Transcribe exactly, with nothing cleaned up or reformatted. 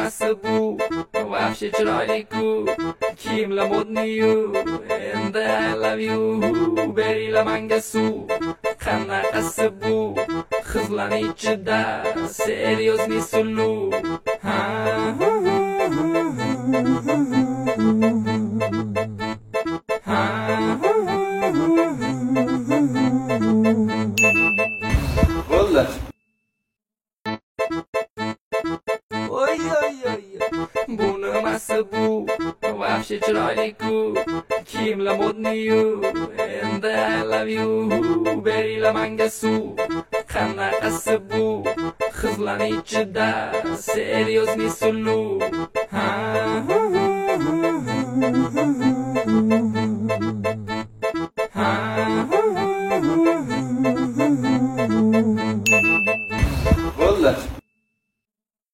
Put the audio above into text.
nimasi bu vahshiy chiroyli-ku kiyimlar modniyu endi I love you beringlar menga suv qanaqasi bu qizlarning ichida серьезный suluv ha bo'ldi. Oy oy oy bu nimasi bu vahshiy chiroyli-ku kiyimlar modniyu endi I love you beringlar menga suv qanaqasi bu qizlarning ichida серьезный suluv ha ha bo'ldi.